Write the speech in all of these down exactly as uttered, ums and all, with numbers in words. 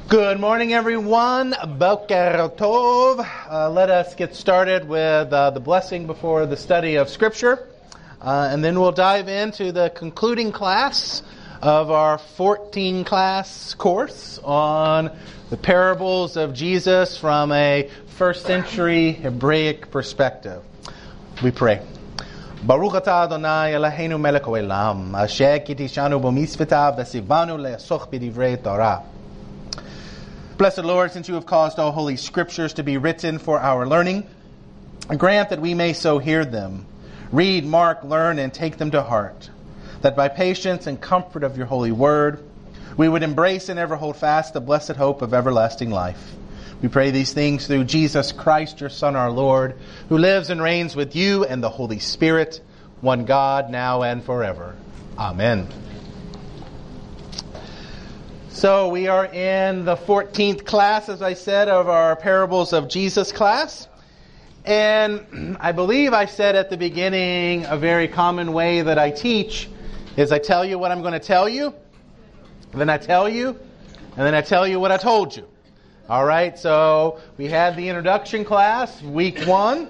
Good morning, everyone. Boker Tov. Uh, let us get started with uh, the blessing before the study of Scripture. Uh, and then we'll dive into the concluding class of our fourteen class course on the parables of Jesus from a first century Hebraic perspective. We pray. Baruch atah Adonai Eloheinu melech haolam, asher kitishanu b'mitzvotav v'tzivanu le'asoch b'divrei Torah. Blessed Lord, since you have caused all holy scriptures to be written for our learning, grant that we may so hear them, read, mark, learn, and take them to heart, that by patience and comfort of your holy word, we would embrace and ever hold fast the blessed hope of everlasting life. We pray these things through Jesus Christ, your Son, our Lord, who lives and reigns with you and the Holy Spirit, one God, now and forever. Amen. So we are in the fourteenth class, as I said, of our Parables of Jesus class. And I believe I said at the beginning a very common way that I teach is I tell you what I'm going to tell you, then I tell you, and then I tell you what I told you. All right, so we had the introduction class, week one,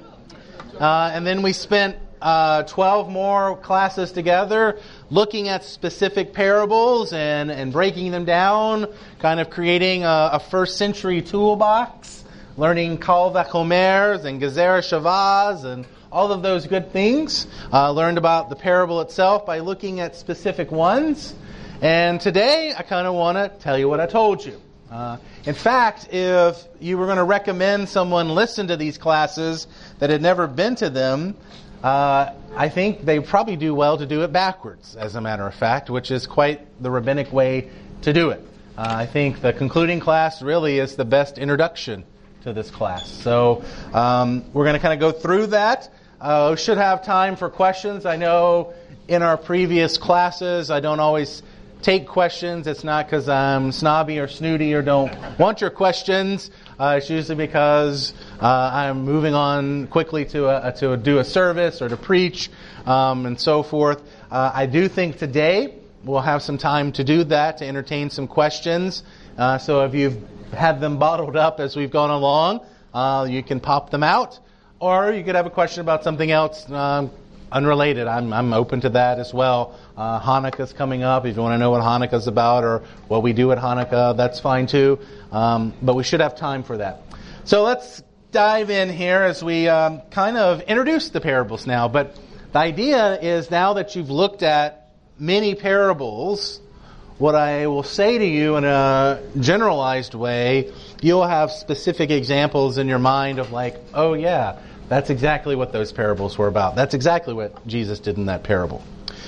uh, and then we spent uh, twelve more classes together looking at specific parables and, and breaking them down, kind of creating a, a first century toolbox, learning Kal V'Chomers and Gezer Shavaz and all of those good things. Uh, learned about the parable itself by looking at specific ones. And today I kind of want to tell you what I told you. Uh, in fact, if you were going to recommend someone listen to these classes that had never been to them, uh, I think they probably do well to do it backwards, as a matter of fact, which is quite the rabbinic way to do it. Uh, I think the concluding class really is the best introduction to this class. So um, we're going to kind of go through that. Uh, we should have time for questions. I know in our previous classes I don't always take questions. It's not because I'm snobby or snooty or don't want your questions. Uh, it's usually because uh, I'm moving on quickly to a, to a, do a service or to preach um, and so forth. Uh, I do think today we'll have some time to do that, to entertain some questions. Uh, so if you've had them bottled up as we've gone along, uh, you can pop them out. Or you could have a question about something else um, unrelated. I'm I'm open to that as well. Uh, Hanukkah's coming up. If you want to know what Hanukkah's about or what we do at Hanukkah, that's fine too. Um, but we should have time for that. So let's dive in here as we um, kind of introduce the parables now. But the idea is now that you've looked at many parables, what I will say to you in a generalized way, you'll have specific examples in your mind of like, oh yeah, that's exactly what those parables were about. That's exactly what Jesus did in that parable.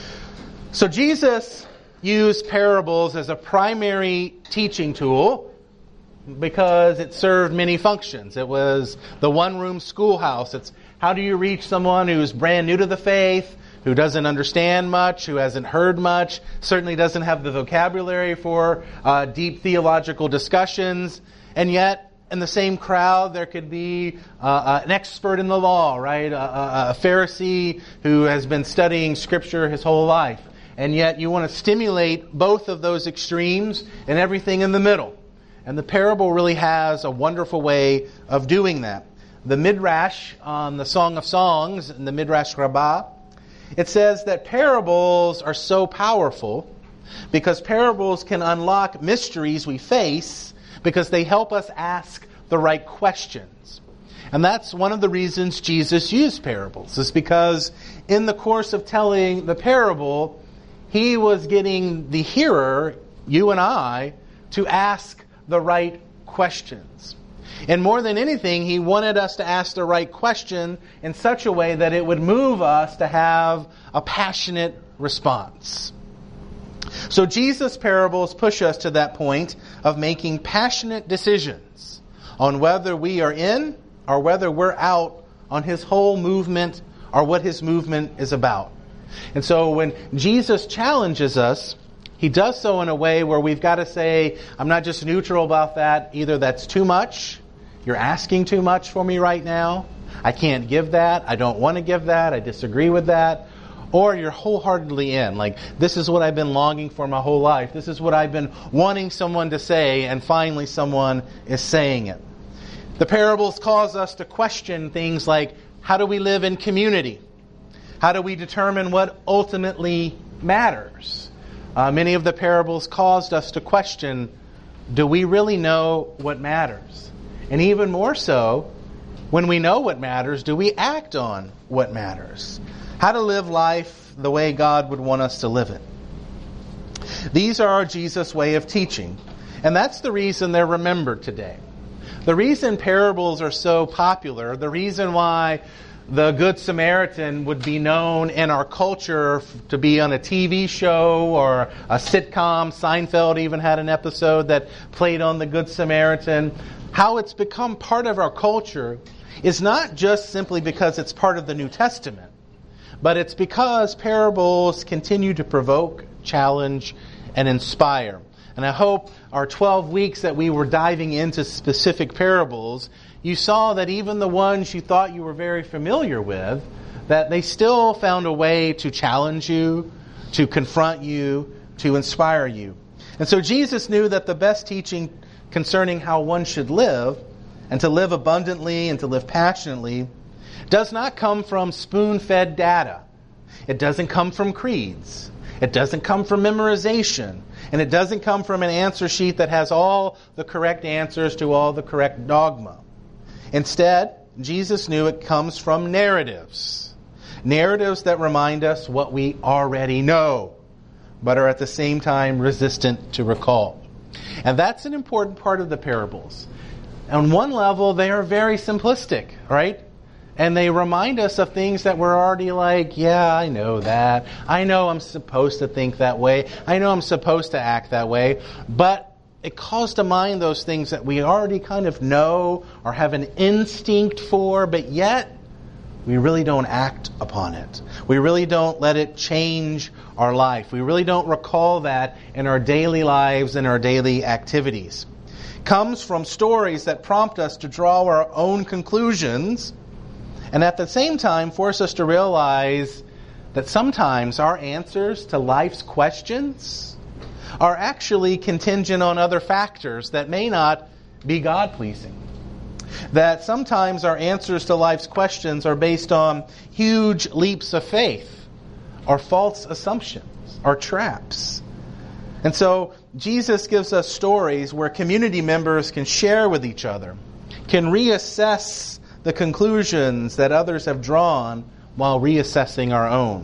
So Jesus used parables as a primary teaching tool because it served many functions. It was the one-room schoolhouse. It's how do you reach someone who's brand new to the faith, who doesn't understand much, who hasn't heard much, certainly doesn't have the vocabulary for uh, deep theological discussions, and yet in the same crowd, there could be uh, an expert in the law, right? A, a, a Pharisee who has been studying Scripture his whole life. And yet you want to stimulate both of those extremes and everything in the middle. And the parable really has a wonderful way of doing that. The Midrash on the Song of Songs, in the Midrash Rabbah, it says that parables are so powerful because parables can unlock mysteries we face because they help us ask the right questions. And that's one of the reasons Jesus used parables, is because in the course of telling the parable, he was getting the hearer, you and I, to ask the right questions. And more than anything, he wanted us to ask the right question in such a way that it would move us to have a passionate response. So Jesus' parables push us to that point of making passionate decisions on whether we are in or whether we're out on his whole movement or what his movement is about. And so when Jesus challenges us, he does so in a way where we've got to say, I'm not just neutral about that. Either that's too much, you're asking too much for me right now, I can't give that, I don't want to give that, I disagree with that. Or you're wholeheartedly in. Like, this is what I've been longing for my whole life. This is what I've been wanting someone to say, and finally someone is saying it. The parables cause us to question things like, how do we live in community? How do we determine what ultimately matters? Uh, many of the parables caused us to question, do we really know what matters? And even more so, when we know what matters, do we act on what matters? How to live life the way God would want us to live it. These are our Jesus way of teaching. And that's the reason they're remembered today. The reason parables are so popular, the reason why the Good Samaritan would be known in our culture to be on a T V show or a sitcom. Seinfeld even had an episode that played on the Good Samaritan. How it's become part of our culture is not just simply because it's part of the New Testament, but it's because parables continue to provoke, challenge, and inspire. And I hope our twelve weeks that we were diving into specific parables, you saw that even the ones you thought you were very familiar with, that they still found a way to challenge you, to confront you, to inspire you. And so Jesus knew that the best teaching concerning how one should live, and to live abundantly and to live passionately, does not come from spoon-fed data. It doesn't come from creeds. It doesn't come from memorization. And it doesn't come from an answer sheet that has all the correct answers to all the correct dogma. Instead, Jesus knew it comes from narratives. Narratives that remind us what we already know, but are at the same time resistant to recall. And that's an important part of the parables. On one level, they are very simplistic, right? And they remind us of things that we're already like, yeah, I know that. I know I'm supposed to think that way. I know I'm supposed to act that way. But it calls to mind those things that we already kind of know or have an instinct for, but yet we really don't act upon it. We really don't let it change our life. We really don't recall that in our daily lives and our daily activities. Comes from stories that prompt us to draw our own conclusions, and at the same time force us to realize that sometimes our answers to life's questions are actually contingent on other factors that may not be God-pleasing. That sometimes our answers to life's questions are based on huge leaps of faith, or false assumptions, or traps. And so Jesus gives us stories where community members can share with each other, can reassess the conclusions that others have drawn while reassessing our own.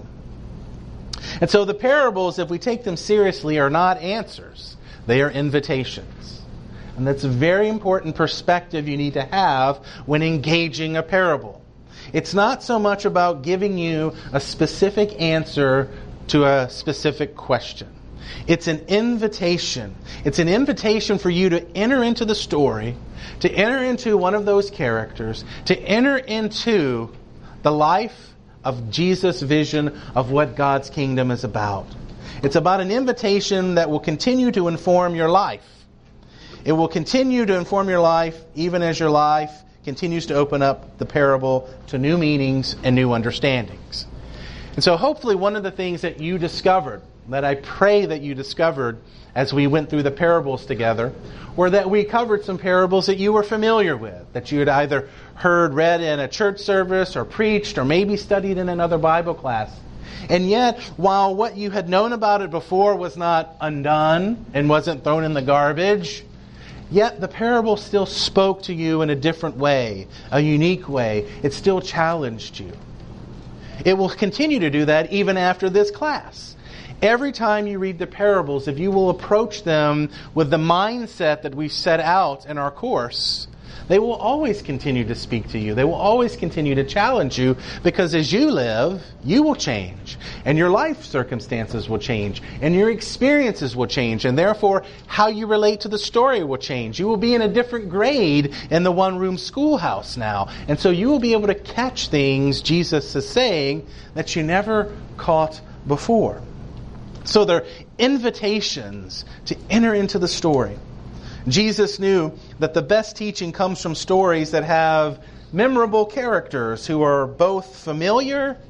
And so the parables, if we take them seriously, are not answers. They are invitations. And that's a very important perspective you need to have when engaging a parable. It's not so much about giving you a specific answer to a specific question. It's an invitation. It's an invitation for you to enter into the story, to enter into one of those characters, to enter into the life of Jesus' vision of what God's kingdom is about. It's about an invitation that will continue to inform your life. It will continue to inform your life even as your life continues to open up the parable to new meanings and new understandings. And so hopefully one of the things that you discovered, that I pray that you discovered as we went through the parables together, were that we covered some parables that you were familiar with, that you had either heard read in a church service or preached or maybe studied in another Bible class. And yet, while what you had known about it before was not undone and wasn't thrown in the garbage, yet the parable still spoke to you in a different way, a unique way. It still challenged you. It will continue to do that even after this class. Every time you read the parables, if you will approach them with the mindset that we've set out in our course, they will always continue to speak to you. They will always continue to challenge you, because as you live, you will change. And your life circumstances will change. And your experiences will change. And therefore, how you relate to the story will change. You will be in a different grade in the one-room schoolhouse now. And so you will be able to catch things Jesus is saying that you never caught before. So they're invitations to enter into the story. Jesus knew that the best teaching comes from stories that have memorable characters who are both familiar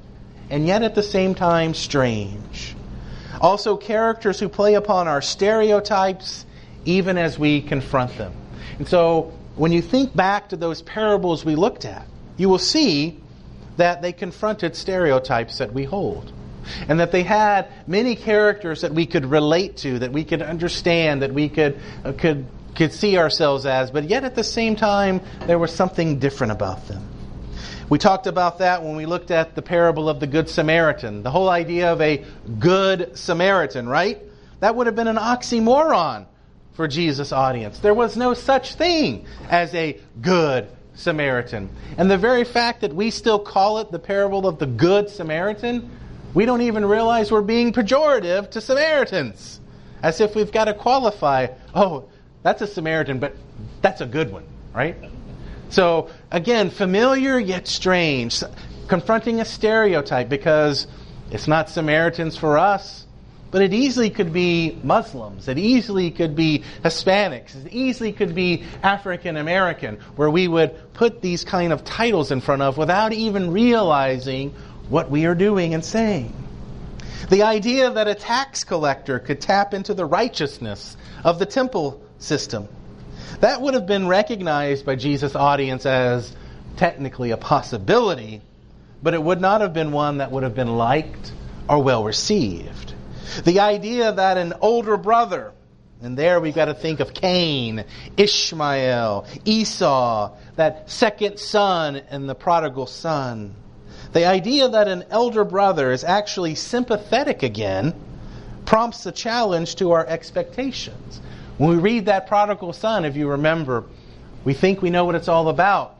and yet at the same time strange. Also characters who play upon our stereotypes even as we confront them. And so when you think back to those parables we looked at, you will see that they confronted stereotypes that we hold. And that they had many characters that we could relate to, that we could understand, that we could uh, could could see ourselves as, but yet at the same time there was something different about them. We talked about that when we looked at the parable of the Good Samaritan. The whole idea of a good Samaritan, right? That would have been an oxymoron for Jesus' audience. There was no such thing as a good Samaritan. And the very fact that we still call it the parable of the Good Samaritan, we don't even realize we're being pejorative to Samaritans. As if we've got to qualify, oh, that's a Samaritan, but that's a good one, right? So, again, familiar yet strange. Confronting a stereotype because it's not Samaritans for us, but it easily could be Muslims. It easily could be Hispanics. It easily could be African American, where we would put these kind of titles in front of without even realizing what we are doing and saying. The idea that a tax collector could tap into the righteousness of the temple system, that would have been recognized by Jesus' audience as technically a possibility, but it would not have been one that would have been liked or well received. The idea that an older brother, and there we've got to think of Cain, Ishmael, Esau, that second son and the prodigal son. The idea that an elder brother is actually sympathetic again prompts a challenge to our expectations. When we read that prodigal son, if you remember, we think we know what it's all about.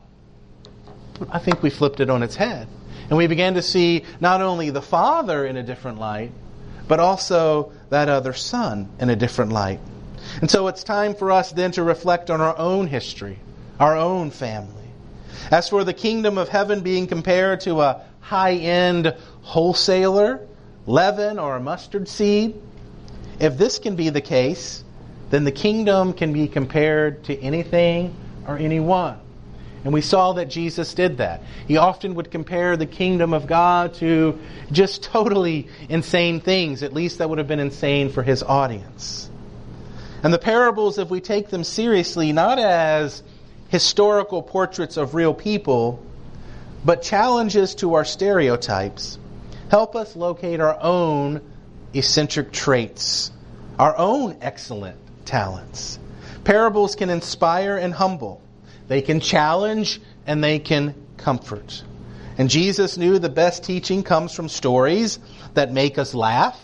I think we flipped it on its head. And we began to see not only the father in a different light, but also that other son in a different light. And so it's time for us then to reflect on our own history, our own family. As for the kingdom of heaven being compared to a high-end wholesaler, leaven, or a mustard seed, if this can be the case, then the kingdom can be compared to anything or anyone. And we saw that Jesus did that. He often would compare the kingdom of God to just totally insane things. At least that would have been insane for his audience. And the parables, if we take them seriously, not as historical portraits of real people, but challenges to our stereotypes, help us locate our own eccentric traits, our own excellent talents. Parables can inspire and humble. They can challenge and they can comfort. And Jesus knew the best teaching comes from stories that make us laugh,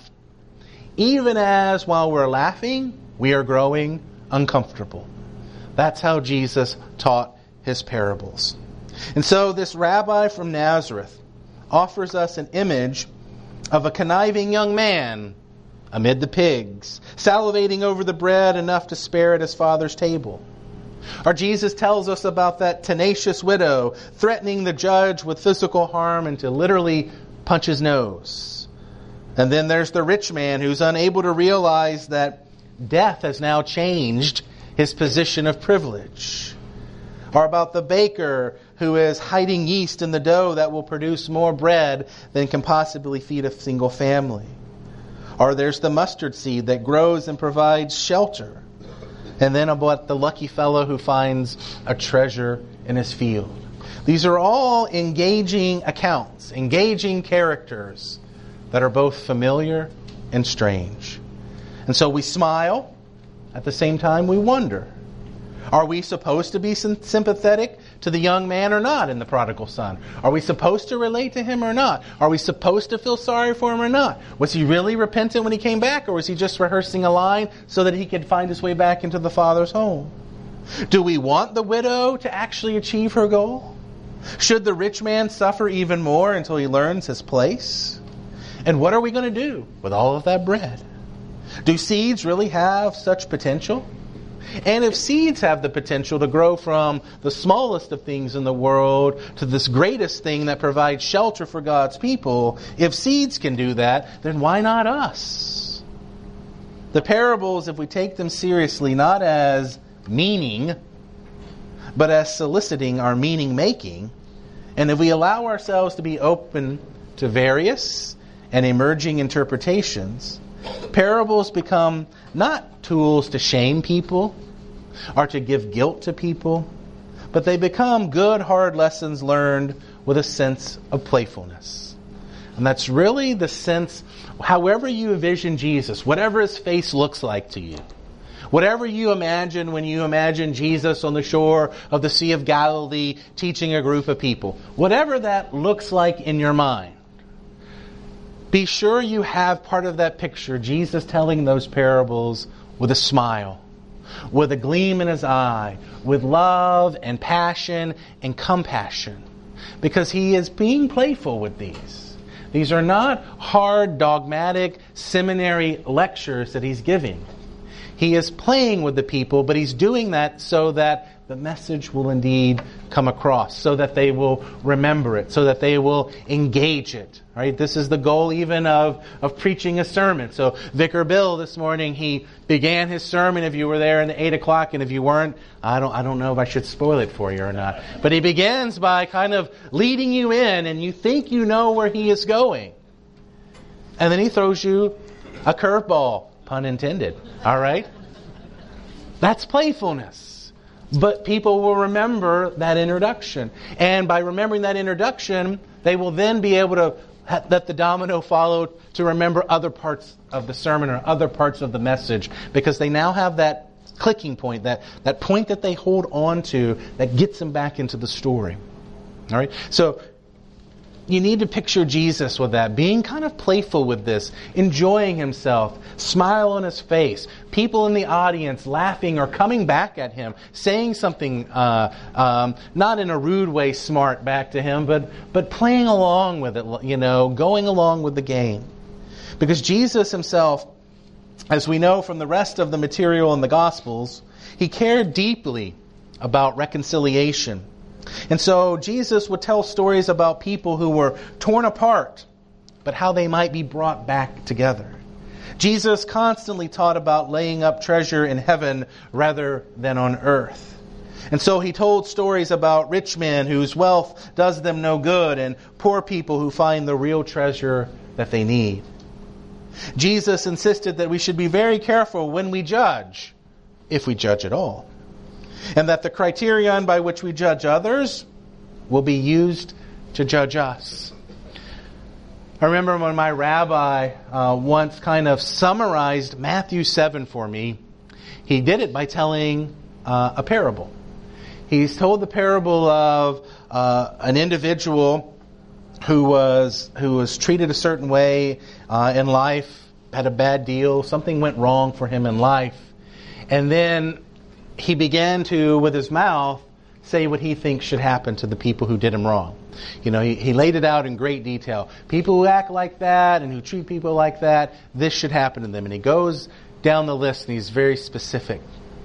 even as while we're laughing, we are growing uncomfortable. That's how Jesus taught his parables. And so this rabbi from Nazareth offers us an image of a conniving young man amid the pigs, salivating over the bread enough to spare at his father's table. Or Jesus tells us about that tenacious widow threatening the judge with physical harm and to literally punch his nose. And then there's the rich man who's unable to realize that death has now changed his position of privilege. Or about the baker who is hiding yeast in the dough that will produce more bread than can possibly feed a single family. Or there's the mustard seed that grows and provides shelter. And then about the lucky fellow who finds a treasure in his field. These are all engaging accounts, engaging characters that are both familiar and strange. And so we smile, at the same time we wonder. Are we supposed to be sympathetic to the young man or not in the prodigal son? Are we supposed to relate to him or not? Are we supposed to feel sorry for him or not? Was he really repentant when he came back, or was he just rehearsing a line so that he could find his way back into the father's home? Do we want the widow to actually achieve her goal? Should the rich man suffer even more until he learns his place? And what are we going to do with all of that bread? Do seeds really have such potential? And if seeds have the potential to grow from the smallest of things in the world to this greatest thing that provides shelter for God's people, if seeds can do that, then why not us? The parables, if we take them seriously, not as meaning, but as soliciting our meaning making, and if we allow ourselves to be open to various and emerging interpretations, parables become not tools to shame people or to give guilt to people, but they become good, hard lessons learned with a sense of playfulness. And that's really the sense, however you envision Jesus, whatever his face looks like to you, whatever you imagine when you imagine Jesus on the shore of the Sea of Galilee teaching a group of people, whatever that looks like in your mind, be sure you have part of that picture, Jesus telling those parables with a smile, with a gleam in his eye, with love and passion and compassion, because he is being playful with these. These are not hard, dogmatic seminary lectures that he's giving. He is playing with the people, but he's doing that so that the message will indeed come across, so that they will remember it, so that they will engage it. Right? This is the goal even of, of preaching a sermon. So Vicar Bill this morning, he began his sermon, if you were there in the eight o'clock, and if you weren't, I don't I don't know if I should spoil it for you or not. But he begins by kind of leading you in, and you think you know where he is going. And then he throws you a curveball, pun intended. All right? That's playfulness. But people will remember that introduction. And by remembering that introduction, they will then be able to let the domino follow to remember other parts of the sermon or other parts of the message, because they now have that clicking point, that, that point that they hold on to that gets them back into the story. All right? So you need to picture Jesus with that, being kind of playful with this, enjoying himself, smile on his face, people in the audience laughing or coming back at him, saying something uh, um, not in a rude way, smart back to him, but but playing along with it, you know, going along with the game. Because Jesus himself, as we know from the rest of the material in the Gospels, he cared deeply about reconciliation. And so Jesus would tell stories about people who were torn apart, but how they might be brought back together. Jesus constantly taught about laying up treasure in heaven rather than on earth. And so he told stories about rich men whose wealth does them no good, and poor people who find the real treasure that they need. Jesus insisted that we should be very careful when we judge, if we judge at all. And that the criterion by which we judge others will be used to judge us. I remember when my rabbi uh, once kind of summarized Matthew seven for me. He did it by telling uh, a parable. He's told the parable of uh, an individual who was who was treated a certain way uh, in life, had a bad deal, something went wrong for him in life, and then he began to, with his mouth, say what he thinks should happen to the people who did him wrong. You know, he, he laid it out in great detail. People who act like that and who treat people like that, this should happen to them. And he goes down the list and he's very specific.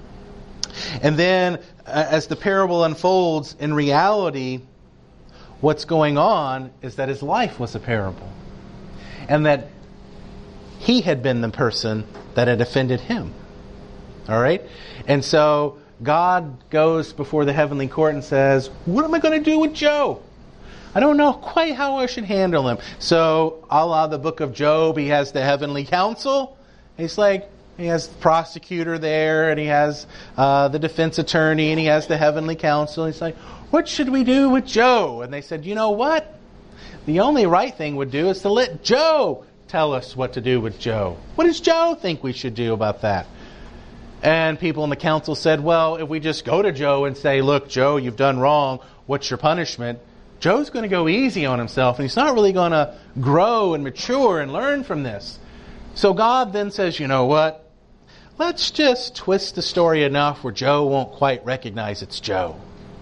And then, uh, as the parable unfolds, in reality, what's going on is that his life was a parable. And that he had been the person that had offended him. All right? And so God goes before the heavenly court and says, what am I going to do with Joe? I don't know quite how I should handle him. So, a la the book of Job, he has the heavenly council. He's like, he has the prosecutor there, and he has uh, the defense attorney, and he has the heavenly council. He's like, what should we do with Joe? And they said, you know what? The only right thing would do is to let Joe tell us what to do with Joe. What does Joe think we should do about that? And people in the council said, well, if we just go to Joe and say, look, Joe, you've done wrong. What's your punishment? Joe's going to go easy on himself, and he's not really going to grow and mature and learn from this. So God then says, you know what? Let's just twist the story enough where Joe won't quite recognize it's Joe.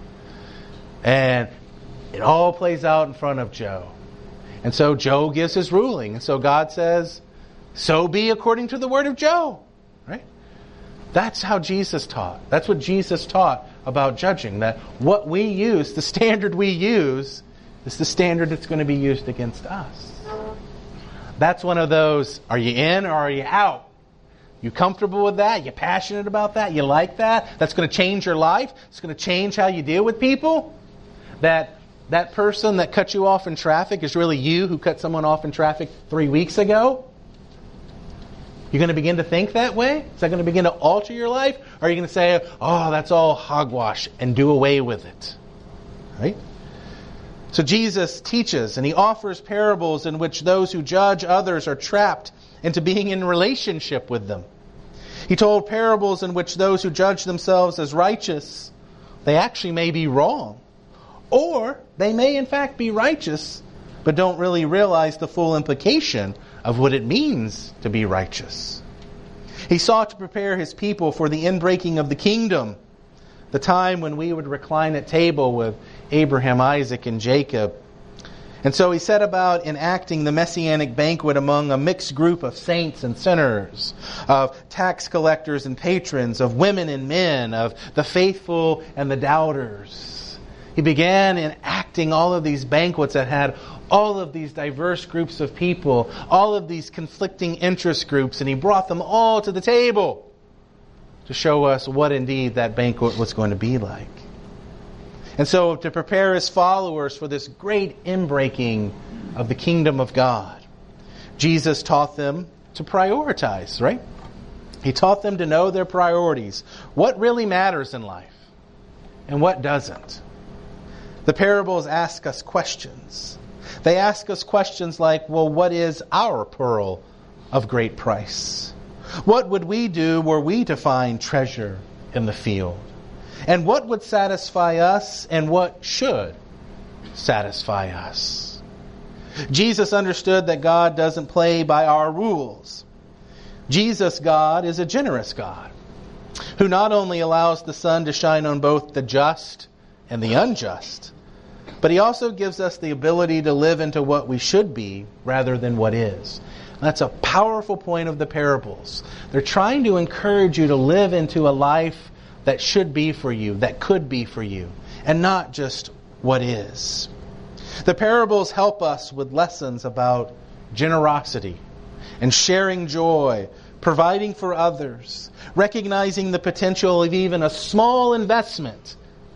And it all plays out in front of Joe. And so Joe gives his ruling. And so God says, so be according to the word of Joe. Right? That's how Jesus taught. That's what Jesus taught about judging. That what we use, the standard we use, is the standard that's going to be used against us. That's one of those, are you in or are you out? You comfortable with that? You passionate about that? You like that? That's going to change your life? It's going to change how you deal with people? That that person that cut you off in traffic is really you who cut someone off in traffic three weeks ago? You're going to begin to think that way? Is that going to begin to alter your life? Or are you going to say, oh, that's all hogwash, and do away with it? Right? So Jesus teaches and he offers parables in which those who judge others are trapped into being in relationship with them. He told parables in which those who judge themselves as righteous, they actually may be wrong. Or they may in fact be righteous, but don't really realize the full implication of what it means to be righteous. He sought to prepare his people for the inbreaking of the kingdom, the time when we would recline at table with Abraham, Isaac, and Jacob. And so he set about enacting the messianic banquet among a mixed group of saints and sinners, of tax collectors and patrons, of women and men, of the faithful and the doubters. He began enacting all of these banquets that had all of these diverse groups of people, all of these conflicting interest groups, and he brought them all to the table to show us what indeed that banquet was going to be like. And so to prepare his followers for this great inbreaking of the kingdom of God, Jesus taught them to prioritize, right? He taught them to know their priorities. What really matters in life and what doesn't. The parables ask us questions. They ask us questions like, well, what is our pearl of great price? What would we do were we to find treasure in the field? And what would satisfy us and what should satisfy us? Jesus understood that God doesn't play by our rules. Jesus, God, is a generous God who not only allows the sun to shine on both the just and the unjust, but he also gives us the ability to live into what we should be rather than what is. That's a powerful point of the parables. They're trying to encourage you to live into a life that should be for you, that could be for you, and not just what is. The parables help us with lessons about generosity and sharing joy, providing for others, recognizing the potential of even a small investment.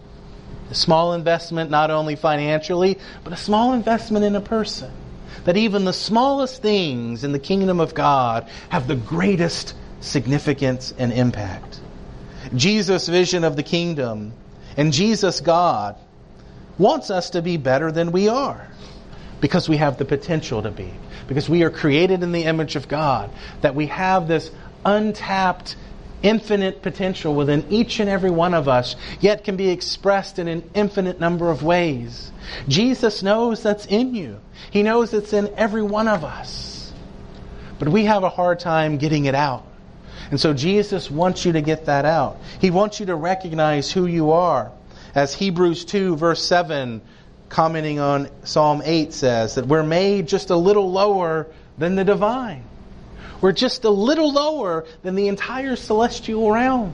A small investment not only financially, but a small investment in a person. That even the smallest things in the kingdom of God have the greatest significance and impact. Jesus' vision of the kingdom and Jesus, God, wants us to be better than we are because we have the potential to be. Because we are created in the image of God. That we have this untapped, infinite potential within each and every one of us, yet can be expressed in an infinite number of ways. Jesus knows that's in you. He knows it's in every one of us. But we have a hard time getting it out. And so Jesus wants you to get that out. He wants you to recognize who you are. As Hebrews two verse seven, commenting on Psalm eight, says that we're made just a little lower than the divine. We're just a little lower than the entire celestial realm.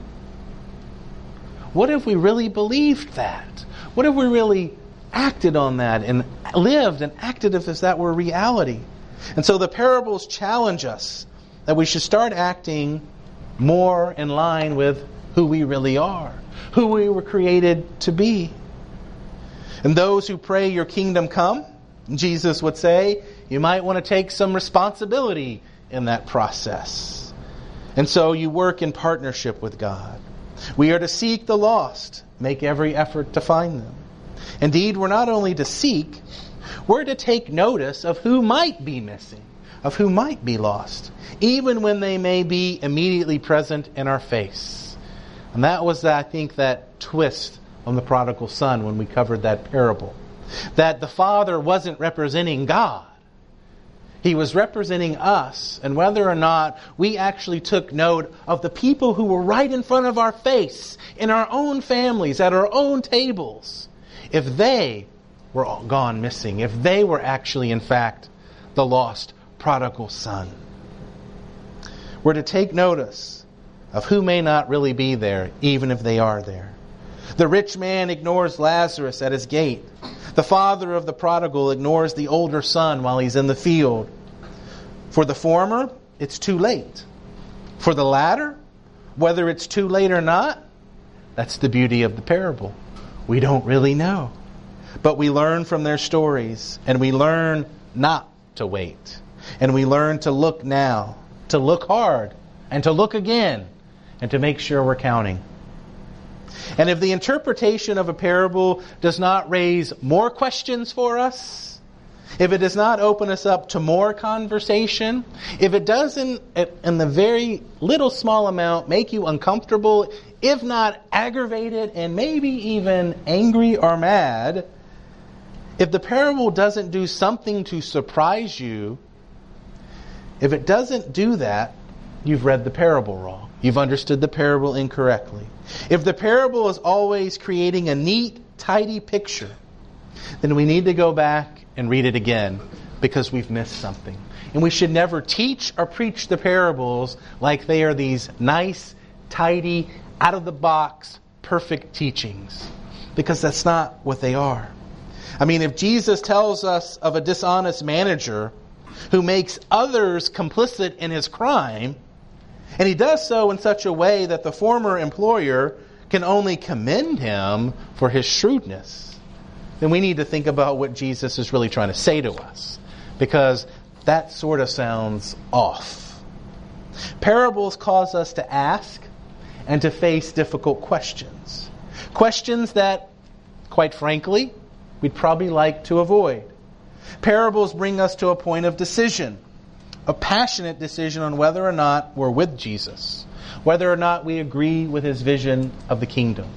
What if we really believed that? What if we really acted on that and lived and acted as if that were reality? And so the parables challenge us that we should start acting more in line with who we really are, who we were created to be. And those who pray your kingdom come, Jesus would say, you might want to take some responsibility in that process. And so you work in partnership with God. We are to seek the lost, make every effort to find them. Indeed, we're not only to seek, we're to take notice of who might be missing, of who might be lost, even when they may be immediately present in our face. And that was, I think, that twist on the prodigal son when we covered that parable. That the father wasn't representing God. He was representing us, and whether or not we actually took note of the people who were right in front of our face, in our own families, at our own tables, if they were all gone missing, if they were actually, in fact, the lost prodigal son. We're to take notice of who may not really be there, even if they are there. The rich man ignores Lazarus at his gate. The father of the prodigal ignores the older son while he's in the field. For the former, it's too late. For the latter, whether it's too late or not, that's the beauty of the parable. We don't really know. But we learn from their stories, and we learn not to wait. And we learn to look now, to look hard, and to look again, and to make sure we're counting. And if the interpretation of a parable does not raise more questions for us, if it does not open us up to more conversation, if it doesn't, in the very little small amount, make you uncomfortable, if not aggravated and maybe even angry or mad, if the parable doesn't do something to surprise you, if it doesn't do that, you've read the parable wrong. You've understood the parable incorrectly. If the parable is always creating a neat, tidy picture, then we need to go back and read it again because we've missed something. And we should never teach or preach the parables like they are these nice, tidy, out-of-the-box, perfect teachings, because that's not what they are. I mean, if Jesus tells us of a dishonest manager who makes others complicit in his crime, and he does so in such a way that the former employer can only commend him for his shrewdness, then we need to think about what Jesus is really trying to say to us, because that sort of sounds off. Parables cause us to ask and to face difficult questions. Questions that, quite frankly, we'd probably like to avoid. Parables bring us to a point of decision, a passionate decision on whether or not we're with Jesus, whether or not we agree with his vision of the kingdom.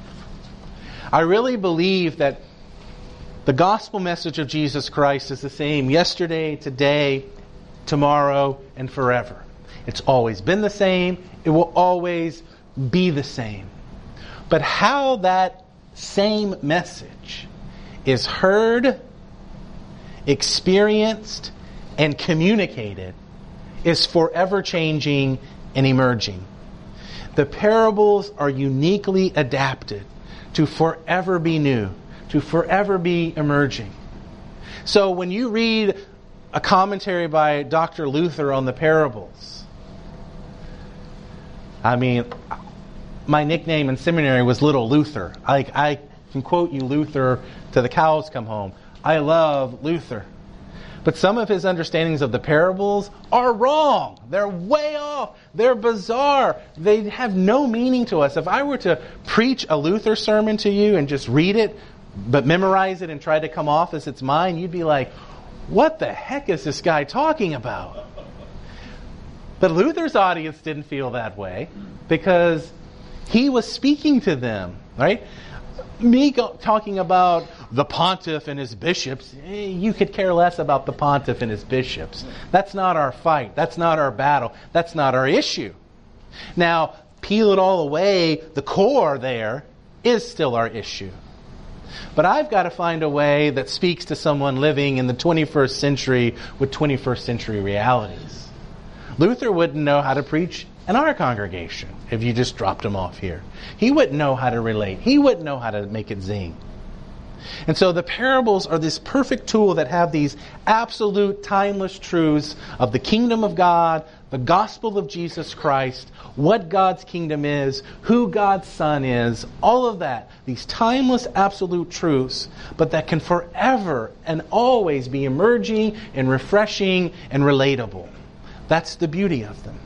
I really believe that the gospel message of Jesus Christ is the same yesterday, today, tomorrow, and forever. It's always been the same. It will always be the same. But how that same message is heard, experienced, and communicated is forever changing and emerging. The parables are uniquely adapted to forever be new, to forever be emerging. So when you read a commentary by Doctor Luther on the parables, I mean, my nickname in seminary was Little Luther. I, I can quote you Luther till the cows come home. I love Luther. But some of his understandings of the parables are wrong. They're way off. They're bizarre. They have no meaning to us. If I were to preach a Luther sermon to you and just read it, but memorize it and try to come off as it's mine, you'd be like, what the heck is this guy talking about? But Luther's audience didn't feel that way because he was speaking to them, right? Me go, talking about the pontiff and his bishops, eh, you could care less about the pontiff and his bishops. That's not our fight. That's not our battle. That's not our issue. Now, peel it all away, the core there is still our issue. But I've got to find a way that speaks to someone living in the twenty-first century with twenty-first century realities. Luther wouldn't know how to preach in our congregation if you just dropped him off here. He wouldn't know how to relate. He wouldn't know how to make it zing. And so the parables are this perfect tool that have these absolute timeless truths of the kingdom of God, the gospel of Jesus Christ, what God's kingdom is, who God's Son is, all of that. These timeless absolute truths, but that can forever and always be emerging and refreshing and relatable. That's the beauty of them.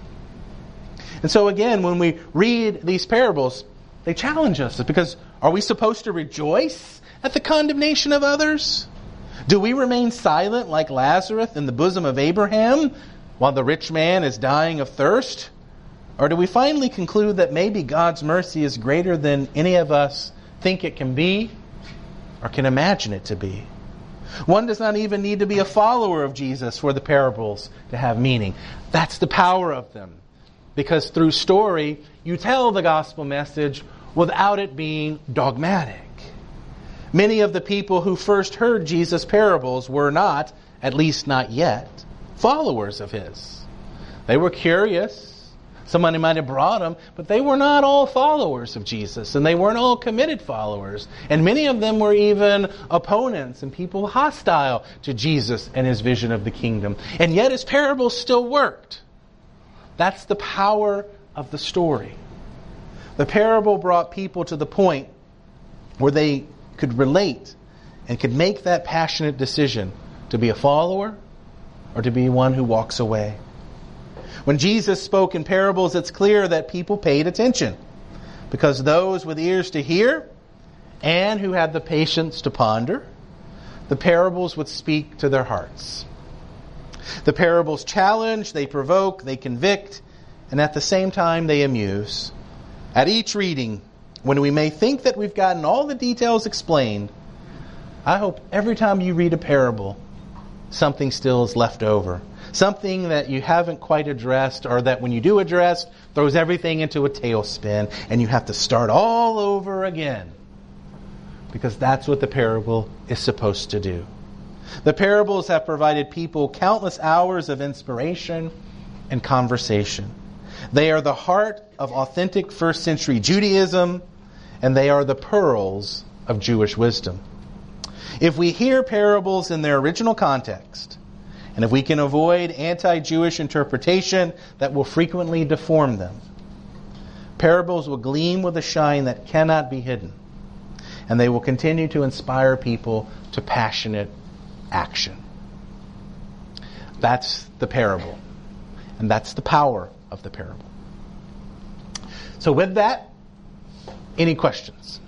And so again, when we read these parables, they challenge us because are we supposed to rejoice at the condemnation of others? Do we remain silent like Lazarus in the bosom of Abraham while the rich man is dying of thirst? Or do we finally conclude that maybe God's mercy is greater than any of us think it can be or can imagine it to be? One does not even need to be a follower of Jesus for the parables to have meaning. That's the power of them. Because through story, you tell the gospel message without it being dogmatic. Many of the people who first heard Jesus' parables were not, at least not yet, followers of his. They were curious. Somebody might have brought them, but they were not all followers of Jesus, and they weren't all committed followers. And many of them were even opponents and people hostile to Jesus and his vision of the kingdom. And yet his parables still worked. That's the power of the story. The parable brought people to the point where they could relate and could make that passionate decision to be a follower or to be one who walks away. When Jesus spoke in parables, it's clear that people paid attention, because those with ears to hear and who had the patience to ponder, the parables would speak to their hearts. The parables challenge, they provoke, they convict, and at the same time they amuse. At each reading, when we may think that we've gotten all the details explained, I hope every time you read a parable, something still is left over. Something that you haven't quite addressed, or that when you do address, throws everything into a tailspin, and you have to start all over again. Because that's what the parable is supposed to do. The parables have provided people countless hours of inspiration and conversation. They are the heart of authentic first century Judaism, and they are the pearls of Jewish wisdom. If we hear parables in their original context, and if we can avoid anti-Jewish interpretation that will frequently deform them, parables will gleam with a shine that cannot be hidden, and they will continue to inspire people to passionate action. That's the parable, and that's the power of the parable. So with that, any questions?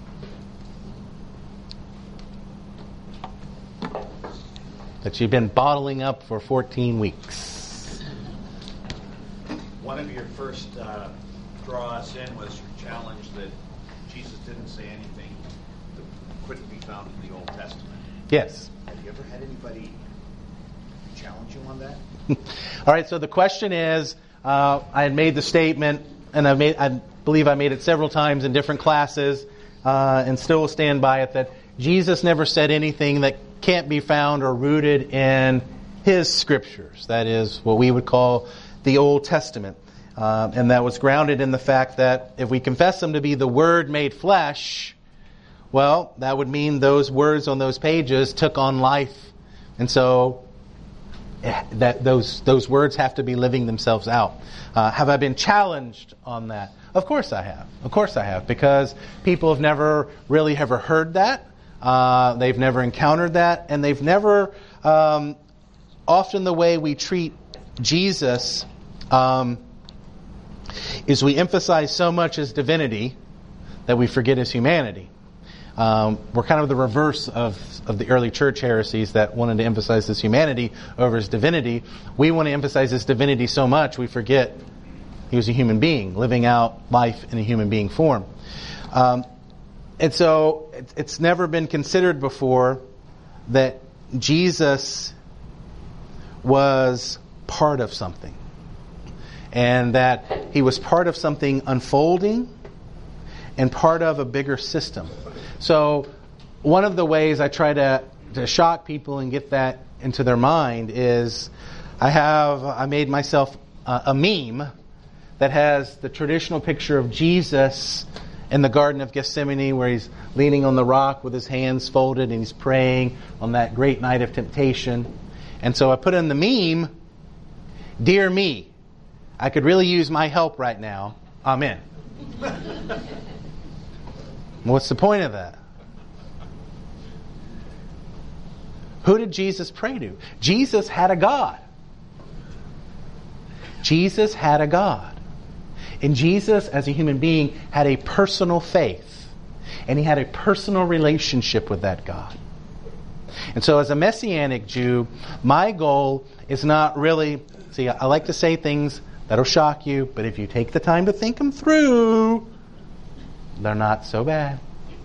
That you've been bottling up for fourteen weeks. One of your first uh, draw us in was your challenge that Jesus didn't say anything that couldn't be found in the Old Testament. Yes. Have you ever had anybody challenge you on that? All right, so the question is, uh, I had made the statement, and I made, I believe I made it several times in different classes, uh, and still will stand by it, that Jesus never said anything that can't be found or rooted in His Scriptures. That is what we would call the Old Testament. Uh, and that was grounded in the fact that if we confess Him to be the Word made flesh, well, that would mean those words on those pages took on life. And so that those those words have to be living themselves out. Uh, have I been challenged on that? Of course I have. Of course I have. Because people have never really ever heard that. Uh, they've never encountered that. And they've never, um, often the way we treat Jesus um, is we emphasize so much His divinity that we forget His humanity. Um, we're kind of the reverse of, of the early church heresies that wanted to emphasize His humanity over His divinity. We want to emphasize His divinity so much we forget He was a human being, living out life in a human being form. Um, and so it, it's never been considered before that Jesus was part of something. And that He was part of something unfolding and part of a bigger system. So one of the ways I try to, to shock people and get that into their mind is I have I made myself a, a meme that has the traditional picture of Jesus in the Garden of Gethsemane, where He's leaning on the rock with His hands folded and He's praying on that great night of temptation. And so I put in the meme, "Dear me, I could really use my help right now. Amen." What's the point of that? Who did Jesus pray to? Jesus had a God. Jesus had a God. And Jesus, as a human being, had a personal faith. And He had a personal relationship with that God. And so as a Messianic Jew, my goal is not really... See, I like to say things that'll shock you, but if you take the time to think them through, they're not so bad.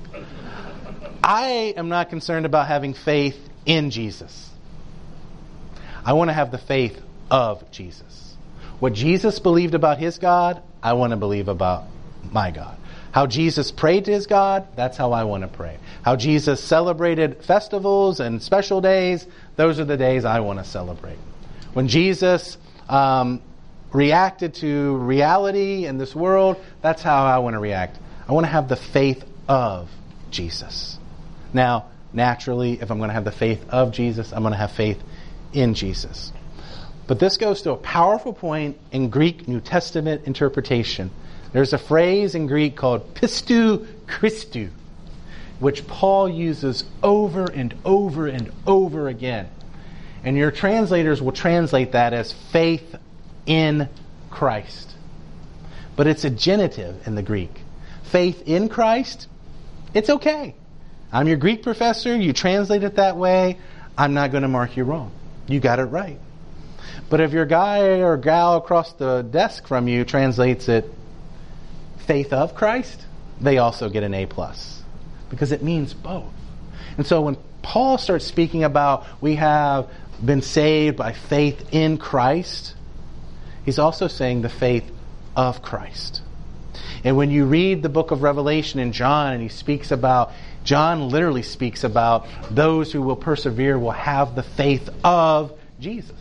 I am not concerned about having faith in Jesus. I want to have the faith of Jesus. What Jesus believed about His God, I want to believe about my God. How Jesus prayed to His God, that's how I want to pray. How Jesus celebrated festivals and special days, those are the days I want to celebrate. When Jesus um, reacted to reality in this world, that's how I want to react. I want to have the faith of Jesus. Now, naturally, if I'm going to have the faith of Jesus, I'm going to have faith in Jesus. But this goes to a powerful point in Greek New Testament interpretation. There's a phrase in Greek called pistou Christou. which Paul uses over and over and over again. And your translators will translate that as faith in Christ. But it's a genitive in the Greek. Faith in Christ, it's okay. I'm your Greek professor, you translate it that way, I'm not going to mark you wrong. You got it right. But if your guy or gal across the desk from you translates it faith of Christ, they also get an A plus. Because it means both. And so when Paul starts speaking about we have been saved by faith in Christ, he's also saying the faith of Christ. And when you read the book of Revelation in John, and he speaks about, John literally speaks about those who will persevere will have the faith of Jesus.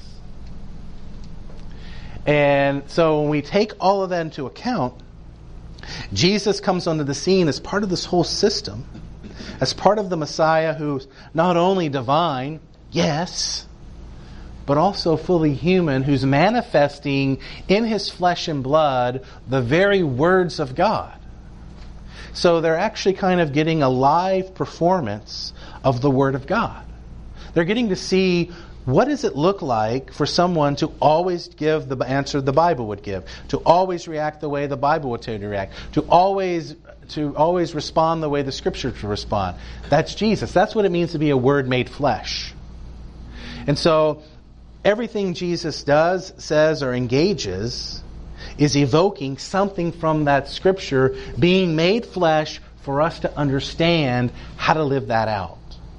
And so when we take all of that into account, Jesus comes onto the scene as part of this whole system, as part of the Messiah who's not only divine, yes, but also fully human, who's manifesting in his flesh and blood the very words of God. So they're actually kind of getting a live performance of the Word of God. They're getting to see what does it look like for someone to always give the answer the Bible would give, to always react the way the Bible would tell you to react, to always to always respond the way the Scripture to respond. That's Jesus. That's what it means to be a Word made flesh. And so everything Jesus does, says, or engages is evoking something from that Scripture being made flesh for us to understand how to live that out.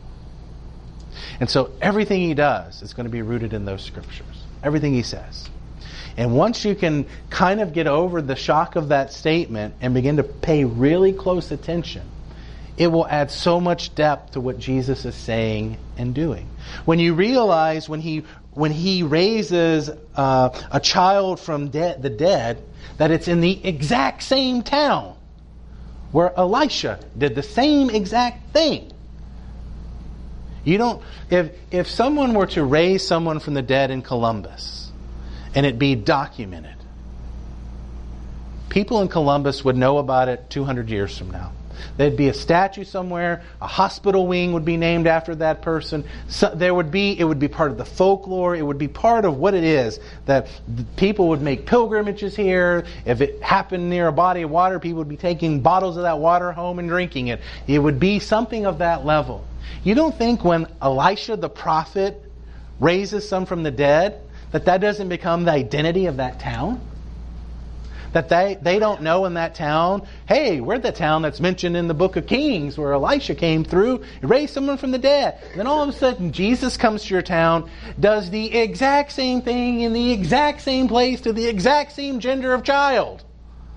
And so everything he does is going to be rooted in those Scriptures. Everything he says. And once you can kind of get over the shock of that statement and begin to pay really close attention, it will add so much depth to what Jesus is saying and doing. When you realize when he when he raises uh, a child from de- the dead, that it's in the exact same town where Elisha did the same exact thing. You don't. If if someone were to raise someone from the dead in Columbus, and it be documented, people in Columbus would know about it two hundred years from now. There'd be a statue somewhere. A hospital wing would be named after that person. So there would be. It would be part of the folklore. It would be part of what it is that people would make pilgrimages here. If it happened near a body of water, people would be taking bottles of that water home and drinking it. It would be something of that level. You don't think when Elisha the prophet raises some from the dead that that doesn't become the identity of that town? That they, they don't know in that town, hey, we're the town that's mentioned in the book of Kings where Elisha came through and raised someone from the dead. And then all of a sudden Jesus comes to your town, does the exact same thing in the exact same place to the exact same gender of child.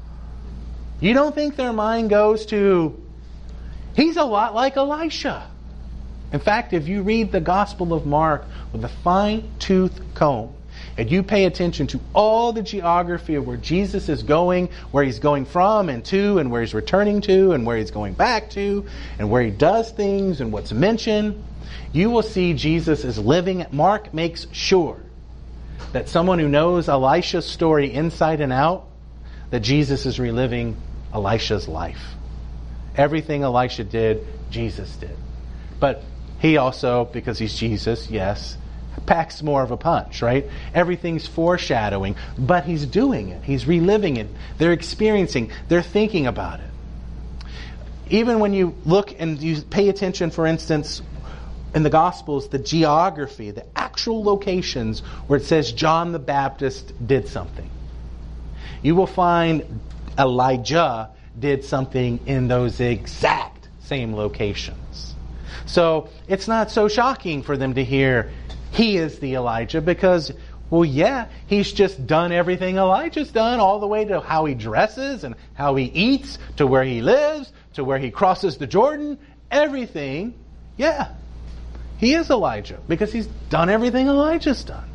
You don't think their mind goes to, he's a lot like Elisha. In fact, if you read the Gospel of Mark with a fine-tooth comb, and you pay attention to all the geography of where Jesus is going, where he's going from and to, and where he's returning to, and where he's going back to, and where he does things and what's mentioned, you will see Jesus is living. Mark makes sure that someone who knows Elisha's story inside and out, that Jesus is reliving Elisha's life. Everything Elisha did, Jesus did. But he also, because he's Jesus, yes, packs more of a punch, right? Everything's foreshadowing, but he's doing it. He's reliving it. They're experiencing, they're thinking about it. Even when you look and you pay attention, for instance, in the Gospels, the geography, the actual locations where it says John the Baptist did something, you will find Elijah did something in those exact same locations. So it's not so shocking for them to hear he is the Elijah because, well, yeah, he's just done everything Elijah's done, all the way to how he dresses and how he eats, to where he lives, to where he crosses the Jordan, everything. Yeah, he is Elijah because he's done everything Elijah's done.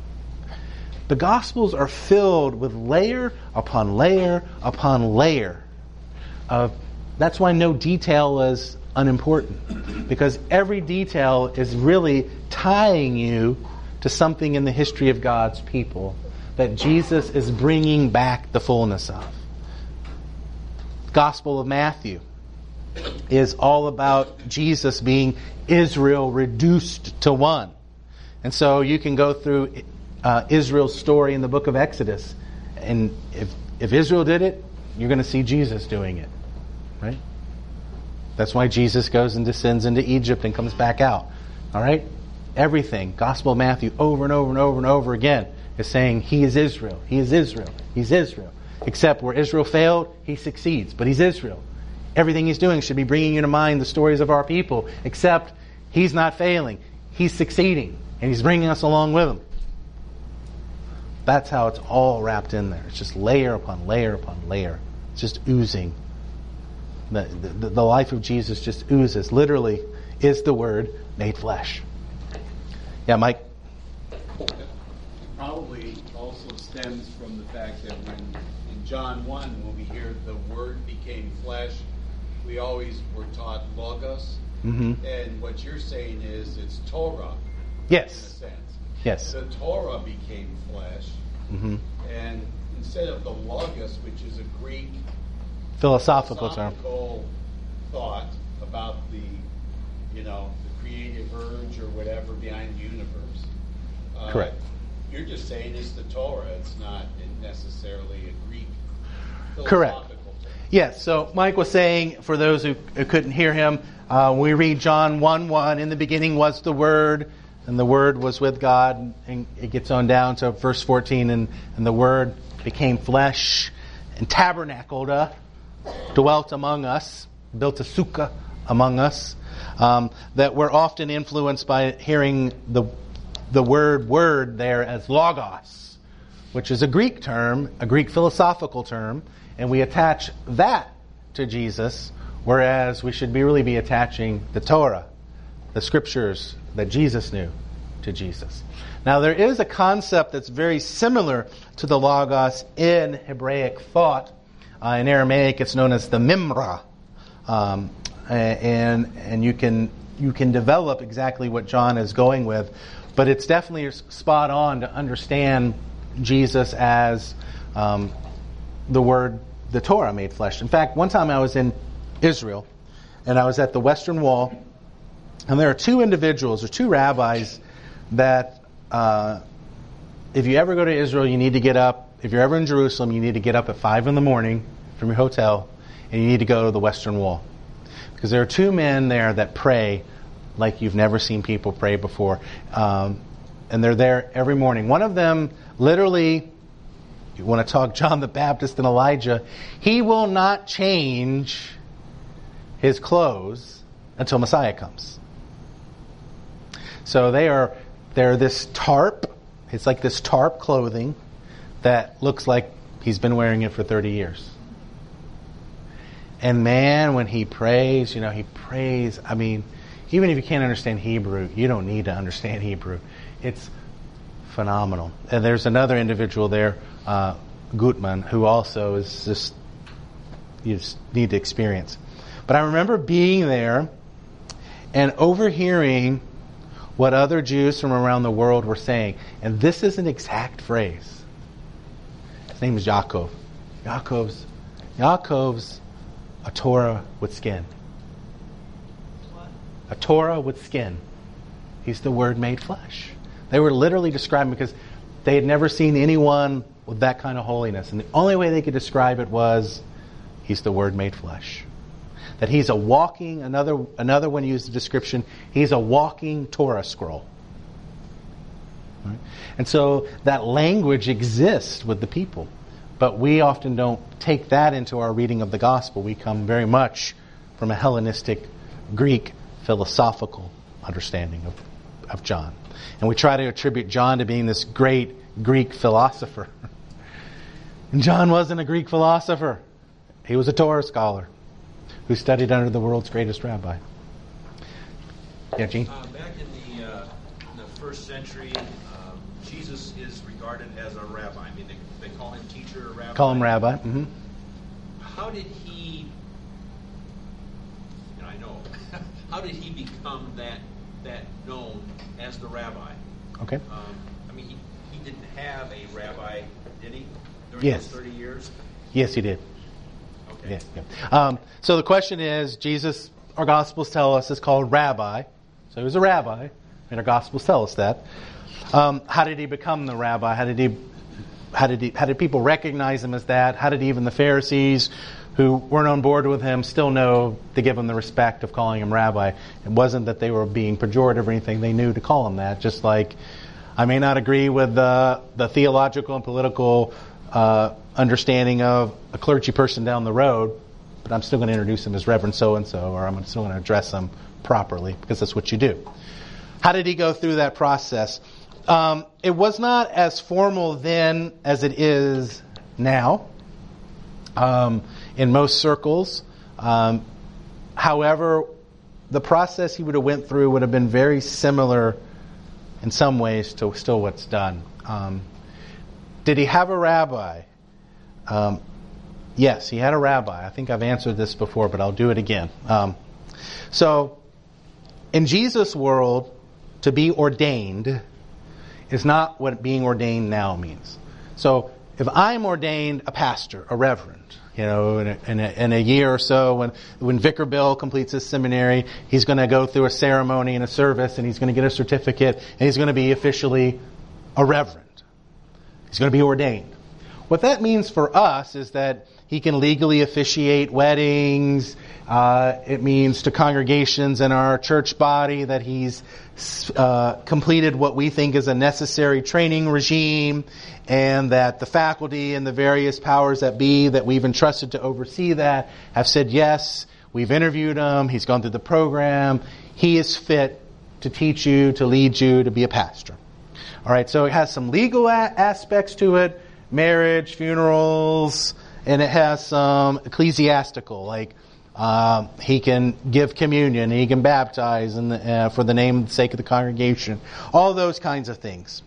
The Gospels are filled with layer upon layer upon layer of, that's why no detail is unimportant, because every detail is really tying you to something in the history of God's people that Jesus is bringing back the fullness of. Gospel of Matthew. is all about Jesus being Israel reduced to one. And so you can go through uh, Israel's story in the book of Exodus. And if, if Israel did it, you're going to see Jesus doing it. Right? That's why Jesus goes and descends into Egypt and comes back out. All right? Everything, Gospel of Matthew, over and over and over and over again, is saying He is Israel. He is Israel. He's Israel. Except where Israel failed, He succeeds. But He's Israel. Everything He's doing should be bringing you to mind the stories of our people. Except He's not failing. He's succeeding. And He's bringing us along with Him. That's how it's all wrapped in there. It's just layer upon layer upon layer. It's just oozing. The, the, the life of Jesus just oozes. Literally is the Word made flesh. Yeah, Mike? It probably also stems from the fact that when in John one, when we hear the Word became flesh, we always were taught Logos. Mm-hmm. And what you're saying is it's Torah. Yes. In a sense. Yes. The Torah became flesh. Mm-hmm. And instead of the Logos, which is a Greek philosophical, philosophical thought about the, you know, the creative urge or whatever behind the universe. Uh, Correct. You're just saying it's the Torah. It's not necessarily a Greek philosophical Correct. term. Yes, so Mike was saying, for those who, who couldn't hear him, uh, we read John one one, in the beginning was the Word, and the Word was with God, and it gets on down to verse fourteen, and, and the Word became flesh and tabernacled, uh, dwelt among us, built a sukkah among us, um, that we're often influenced by hearing the the word word there as logos, which is a Greek term, a Greek philosophical term, and we attach that to Jesus, whereas we should be really be attaching the Torah, the scriptures that Jesus knew, to Jesus. Now there is a concept that's very similar to the logos in Hebraic thought. Uh, in Aramaic, it's known as the mimra, um, and and you can you can develop exactly what John is going with, but it's definitely spot on to understand Jesus as um, the Word, the Torah made flesh. In fact, one time I was in Israel, and I was at the Western Wall, and there are two individuals, or two rabbis, that uh, if you ever go to Israel, you need to get up. If you're ever in Jerusalem, you need to get up at five in the morning from your hotel, and you need to go to the Western Wall. Because there are two men there that pray like you've never seen people pray before. Um, and they're there every morning. One of them, literally, you want to talk John the Baptist and Elijah, he will not change his clothes until Messiah comes. So they are, they're this tarp. It's like this tarp clothing that looks like he's been wearing it for thirty years. And man, when he prays, you know, he prays, I mean, even if you can't understand Hebrew, you don't need to understand Hebrew. It's phenomenal. And there's another individual there, uh, Gutman, who also is just, you just need to experience. But I remember being there and overhearing what other Jews from around the world were saying. And this is an exact phrase. His name is Yaakov. Yaakov's, Yaakov's a Torah with skin. What? A Torah with skin. He's the Word made flesh. They were literally describing, because they had never seen anyone with that kind of holiness. And the only way they could describe it was, he's the Word made flesh. That he's a walking, another another one used the description, he's a walking Torah scroll. Right? And so that language exists with the people. But we often don't take that into our reading of the gospel. We come very much from a Hellenistic, Greek, philosophical understanding of, of John. And we try to attribute John to being this great Greek philosopher. And John wasn't a Greek philosopher. He was a Torah scholar who studied under the world's greatest rabbi. Yeah, Gene? Uh, back in the, uh, in the first century, um, Jesus is regarded as a rabbi. I mean, they, they call him teacher or rabbi. Call him rabbi. Mm-hmm. How did he, and I know, how did he become that that known as the rabbi? Okay. Um, I mean, he, he didn't have a rabbi, did he, during Yes. those thirty years? Yes, he did. Okay. Yeah, yeah. Um, so the question is, Jesus, our Gospels tell us, is called Rabbi. So he was a rabbi, and our Gospels tell us that. Um, how did he become the rabbi? How did he, how did he, how did people recognize him as that? How did even the Pharisees, who weren't on board with him, still know to give him the respect of calling him rabbi? It wasn't that they were being pejorative or anything. They knew to call him that. Just like I may not agree with the, the theological and political uh, understanding of a clergy person down the road, but I'm still going to introduce him as Reverend so-and-so, or I'm still going to address him properly, because that's what you do. How did he go through that process? Um, it was not as formal then as it is now um, in most circles. Um, however, the process he would have went through would have been very similar in some ways to still what's done. Um, did he have a rabbi? Um, yes, he had a rabbi. I think I've answered this before, but I'll do it again. Um, so, in Jesus' world, to be ordained is not what being ordained now means. So, if I'm ordained a pastor, a reverend, you know, in a, in a, in a year or so, when when Vicar Bill completes his seminary, he's going to go through a ceremony and a service, and he's going to get a certificate, and he's going to be officially a reverend. He's going to be ordained. What that means for us is that he can legally officiate weddings. Uh, it means to congregations in our church body that he's uh, completed what we think is a necessary training regime, and that the faculty and the various powers that be that we've entrusted to oversee that have said yes. We've interviewed him. He's gone through the program. He is fit to teach you, to lead you, to be a pastor. All right, so it has some legal a- aspects to it, marriage, funerals, and it has some ecclesiastical, like um, he can give communion, he can baptize in the, uh, for the name and sake of the congregation, all those kinds of things.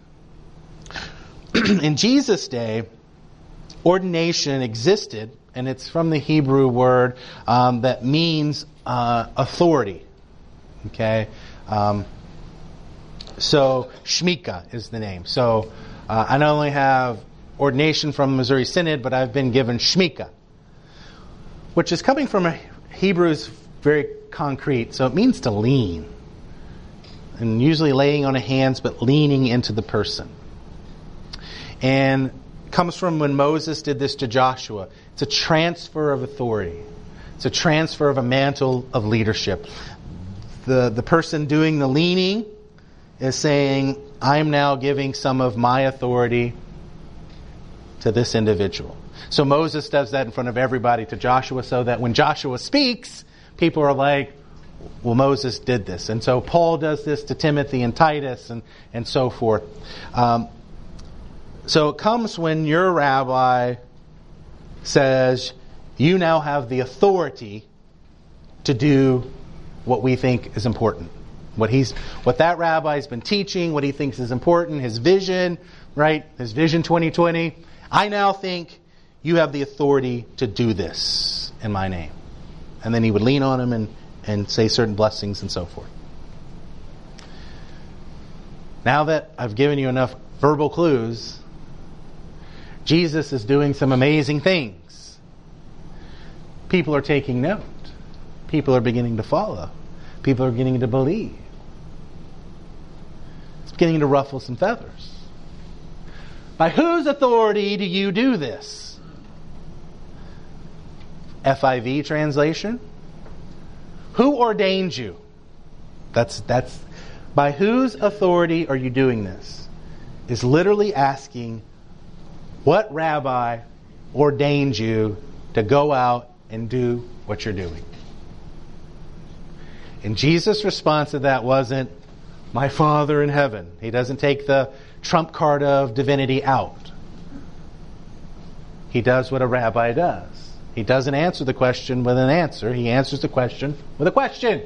In Jesus' day, ordination existed, and it's from the Hebrew word um, that means uh, authority. Okay, um, so shmika is the name. So uh, I not only have ordination from Missouri Synod, but I've been given shmika, which is coming from a Hebrew's very concrete. So it means to lean, and usually laying on of hands, but leaning into the person. And it comes from when Moses did this to Joshua. It's a transfer of authority. It's a transfer of a mantle of leadership. The, the person doing the leaning is saying, I'm now giving some of my authority to this individual. So Moses does that in front of everybody to Joshua, so that when Joshua speaks, people are like, well, Moses did this. And so Paul does this to Timothy and Titus and, and so forth. Um, so it comes when your rabbi says, you now have the authority to do what we think is important. What he's, what that rabbi's been teaching, what he thinks is important, his vision, right? His vision twenty twenty. I now think you have the authority to do this in my name. And then he would lean on him and, and say certain blessings and so forth. Now that I've given you enough verbal clues, Jesus is doing some amazing things. People are taking note. People are beginning to follow. People are beginning to believe. It's beginning to ruffle some feathers. By whose authority do you do this? F I V translation. Who ordained you? That's that's by whose authority are you doing this? Is literally asking, what rabbi ordained you to go out and do what you're doing? And Jesus' response to that wasn't, my Father in heaven. He doesn't take the trump card of divinity out. He does what a rabbi does. He doesn't answer the question with an answer. He answers the question with a question.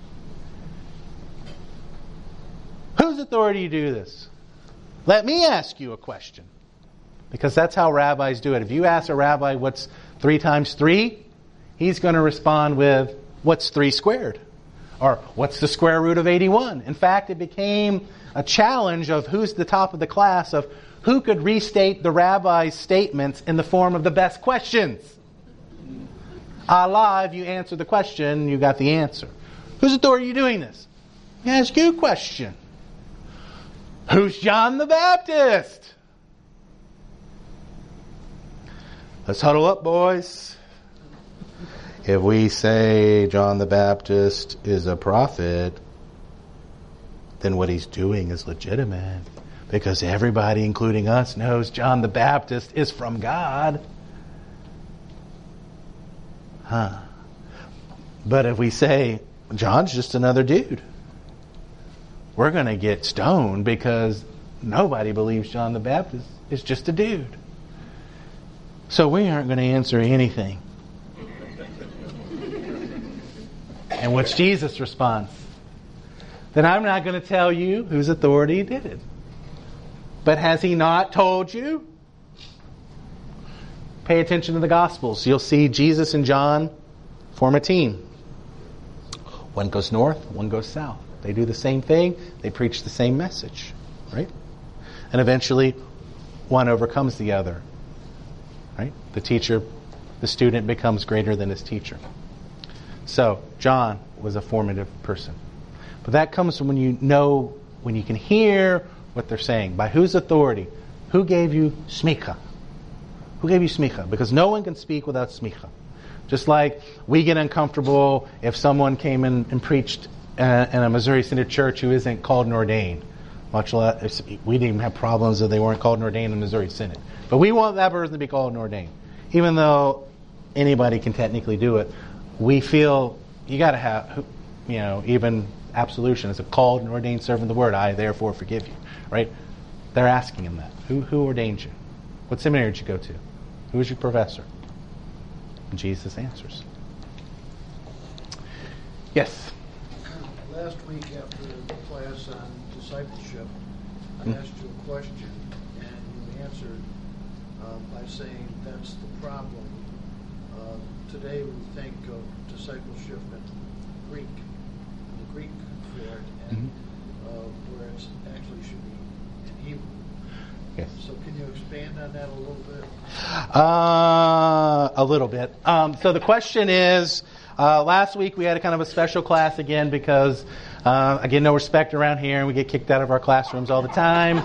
Whose authority do you do this? Let me ask you a question. Because that's how rabbis do it. If you ask a rabbi what's three times three, he's going to respond with, what's three squared? Or what's the square root of eighty-one? In fact, it became a challenge of who's the top of the class, of who could restate the rabbi's statements in the form of the best questions. Allah, if you answer the question, you got the answer. Whose authority are you doing this? Let me ask you a question. Who's John the Baptist? Let's huddle up, boys. If we say John the Baptist is a prophet, then what he's doing is legitimate. Because everybody, including us, knows John the Baptist is from God. Huh. But if we say John's just another dude, we're going to get stoned because nobody believes John the Baptist is just a dude. So we aren't going to answer anything. And what's Jesus' response? Then I'm not going to tell you whose authority did it. But has he not told you? Pay attention to the Gospels. You'll see Jesus and John form a team. One goes north, one goes south. They do the same thing. They preach the same message. Right? And eventually, one overcomes the other. Right? The teacher, the student becomes greater than his teacher. So, John was a formative person. But that comes from when you know, when you can hear what they're saying. By whose authority? Who gave you smicha? Who gave you smicha? Because no one can speak without smicha. Just like we get uncomfortable if someone came in and preached uh, in a Missouri Synod church who isn't called and ordained. Much less, we didn't even have problems if they weren't called and ordained in the Missouri Synod. But we want that person to be called and ordained. Even though anybody can technically do it, we feel you got to have, you know, even absolution as a called and ordained servant of the word. I therefore forgive you. Right? They're asking him that. Who who ordained you? What seminary did you go to? Who was your professor? And Jesus answers. Yes? Last week after the class on discipleship, I Hmm. asked you a question, and you answered um, by saying that's the problem. Uh, today we think of discipleship in Greek, in the Greek for it, and Mm-hmm. uh, where it's actually should be in Hebrew. Yes. So can you expand on that a little bit? Uh, a little bit. Um, so the question is, uh, last week we had a kind of a special class again because uh, I get no respect around here and we get kicked out of our classrooms all the time.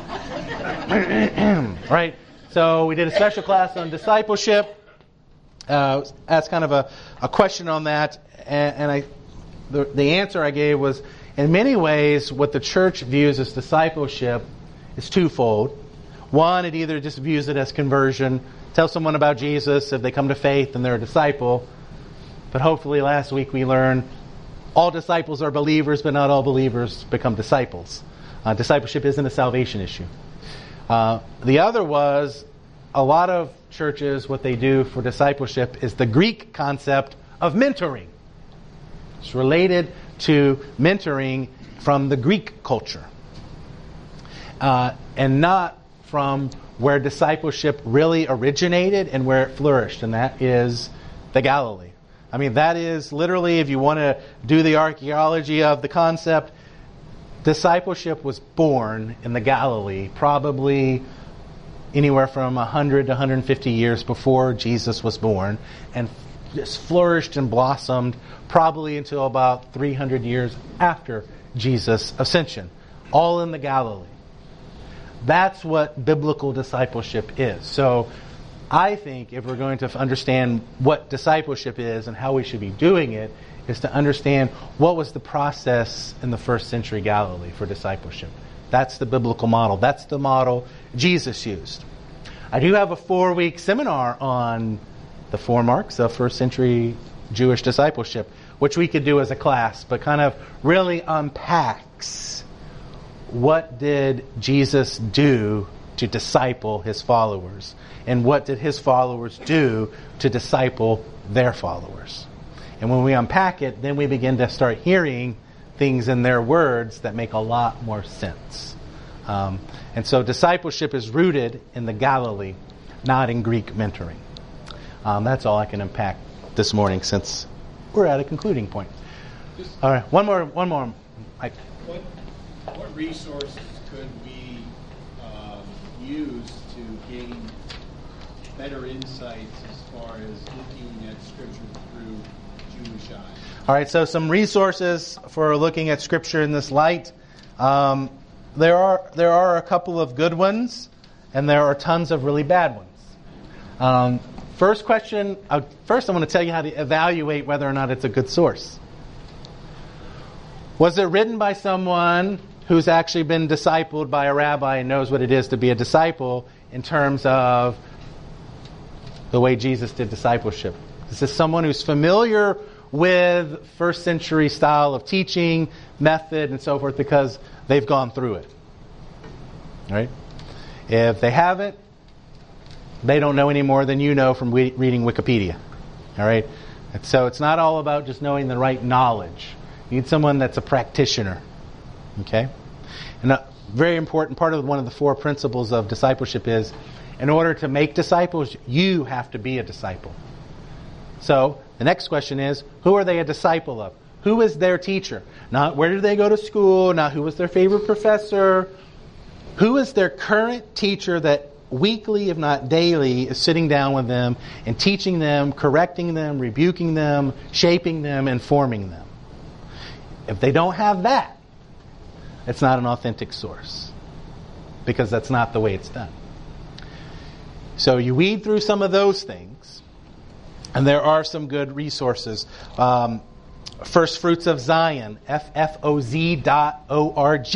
Right? So we did a special class on discipleship. Uh, asked kind of a, a question on that, and, and I, the, the answer I gave was, in many ways, what the church views as discipleship is twofold. One, it either just views it as conversion, tell someone about Jesus, if they come to faith and they're a disciple. But hopefully last week we learned all disciples are believers, but not all believers become disciples. Uh, discipleship isn't a salvation issue. Uh, the other was, a lot of churches, what they do for discipleship is the Greek concept of mentoring. It's related to mentoring from the Greek culture. Uh, and not from where discipleship really originated and where it flourished, and that is the Galilee. I mean, that is literally, if you want to do the archaeology of the concept, discipleship was born in the Galilee, probably anywhere from one hundred to one hundred fifty years before Jesus was born, and just flourished and blossomed probably until about three hundred years after Jesus' ascension, all in the Galilee. That's what biblical discipleship is. So I think if we're going to understand what discipleship is and how we should be doing it, is to understand what was the process in the first century Galilee for discipleship. That's the biblical model. That's the model Jesus used. I do have a four-week seminar on the four marks of first century Jewish discipleship, which we could do as a class, but kind of really unpacks what did Jesus do to disciple his followers, and what did his followers do to disciple their followers. And when we unpack it, then we begin to start hearing things in their words that make a lot more sense. Um, and so discipleship is rooted in the Galilee, not in Greek mentoring. Um, that's all I can unpack this morning, since we're at a concluding point. All right, one more, one more. I, What, what resources could we um, use to gain better insights as far as looking at Scripture through Jewish eyes. All right, so some resources for looking at Scripture in this light. Um, there are there are a couple of good ones, and there are tons of really bad ones. Um, first question, uh, first I want to tell you how to evaluate whether or not it's a good source. Was it written by someone who's actually been discipled by a rabbi and knows what it is to be a disciple in terms of the way Jesus did discipleship? Is this someone who's familiar with first century style of teaching, method, and so forth because they've gone through it? All right? If they haven't, they don't know any more than you know from we- reading Wikipedia. All right? And so it's not all about just knowing the right knowledge. You need someone that's a practitioner. Okay? And a very important part of one of the four principles of discipleship is, in order to make disciples, you have to be a disciple. So, the next question is, who are they a disciple of? Who is their teacher? Not where did they go to school, not who was their favorite professor. Who is their current teacher that weekly, if not daily, is sitting down with them and teaching them, correcting them, rebuking them, shaping them, and forming them? If they don't have that, it's not an authentic source, because that's not the way it's done. So you weed through some of those things, and there are some good resources. Um, First Fruits of Zion, F F O Z dot org,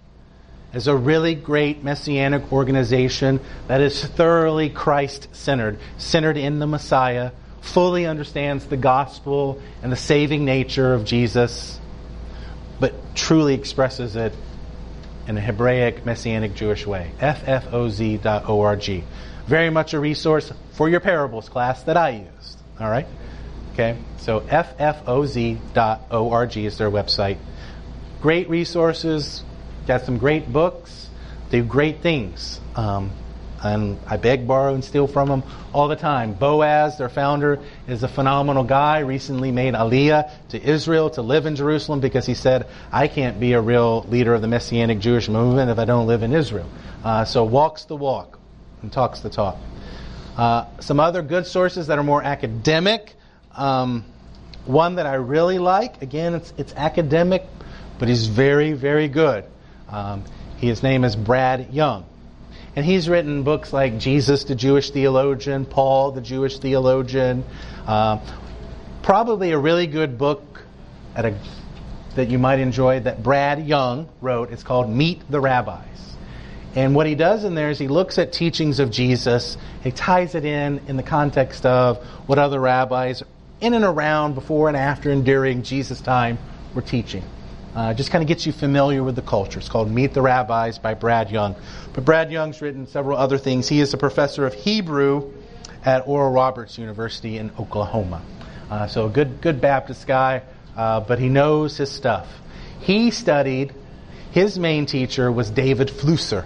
is a really great messianic organization that is thoroughly Christ-centered, centered in the Messiah, fully understands the gospel and the saving nature of Jesus, but truly expresses it in a Hebraic, Messianic, Jewish way. F F O Z dot org. Very much a resource for your parables class that I used. All right? Okay? So F F O Z dot org is their website. Great resources. Got some great books. Do great things. Um, and I beg, borrow, and steal from them all the time. Boaz, their founder, is a phenomenal guy. Recently made Aliyah to Israel to live in Jerusalem because he said, I can't be a real leader of the Messianic Jewish movement if I don't live in Israel. Uh, so walks the walk and talks the talk. Uh, some other good sources that are more academic. Um, one that I really like, again, it's, it's academic, but he's very, very good. Um, his name is Brad Young. And he's written books like Jesus, the Jewish Theologian, Paul, the Jewish Theologian. Uh, probably a really good book at a, that you might enjoy that Brad Young wrote. It's called Meet the Rabbis. And what he does in there is he looks at teachings of Jesus. He ties it in in the context of what other rabbis in and around, before and after and during Jesus' time were teaching. Uh, just kind of gets you familiar with the culture. It's called Meet the Rabbis by Brad Young. But Brad Young's written several other things. He is a professor of Hebrew at Oral Roberts University in Oklahoma. Uh, so a good, good Baptist guy, uh, but he knows his stuff. He studied, his main teacher was David Flusser.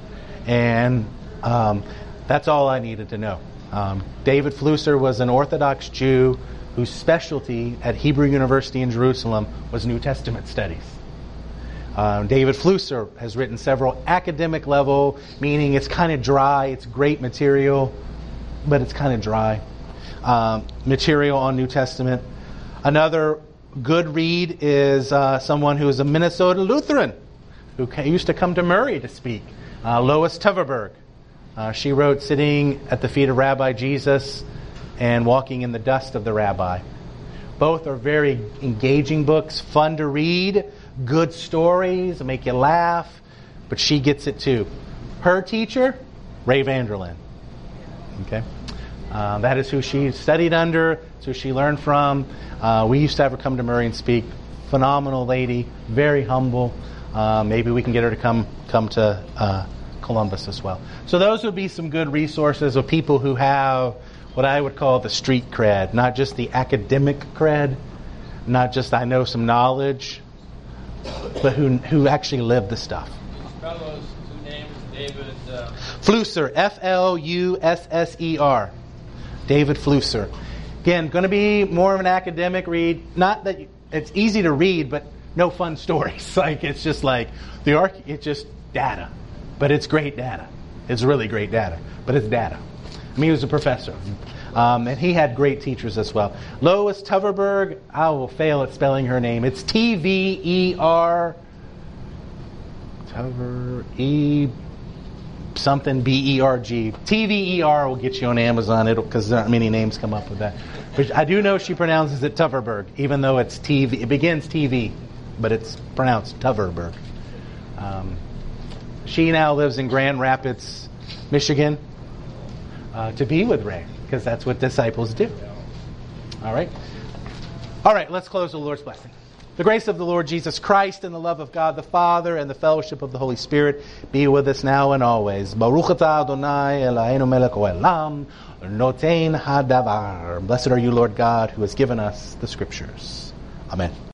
And um, that's all I needed to know. Um, David Flusser was an Orthodox Jew whose specialty at Hebrew University in Jerusalem was New Testament studies. Um, David Flusser has written several academic level, meaning it's kind of dry, it's great material, but it's kind of dry. Um, material on New Testament. Another good read is uh, someone who is a Minnesota Lutheran who used to come to Murray to speak. Uh, Lois Tuverberg. Uh, she wrote Sitting at the Feet of Rabbi Jesus and Walking in the Dust of the Rabbi. Both are very engaging books, fun to read, good stories, make you laugh, but she gets it too. Her teacher, Ray Vanderlyn. Okay, uh, that is who she studied under, it's who she learned from. Uh, we used to have her come to Murray and speak. Phenomenal lady, very humble. Uh, maybe we can get her to come come to uh, Columbus as well. So those would be some good resources of people who have what I would call the street cred, not just the academic cred, not just I know some knowledge, but who who actually live the stuff. Fellows, two names, David uh... Flusser, F L U S S E R. David Flusser. Again, going to be more of an academic read. Not that you, it's easy to read, but no fun stories. Like it's just like the arc. It's just data, but it's great data. It's really great data, but it's data. I mean, he was a professor. Um, and he had great teachers as well. Lois Tverberg, I will fail at spelling her name. It's T V E R, Tver, E, something B E R G. T V E R will get you on Amazon, it'll because there aren't many names come up with that. But I do know she pronounces it Tverberg, even though it's T V. It begins T V, but it's pronounced Tverberg. Um, she now lives in Grand Rapids, Michigan, uh, to be with Ray, because that's what disciples do. All right? All right, let's close with the Lord's blessing. The grace of the Lord Jesus Christ and the love of God the Father and the fellowship of the Holy Spirit be with us now and always. Baruch atah Adonai Eloheinu melech haolam noten hadavar. Blessed are you, Lord God, who has given us the Scriptures. Amen.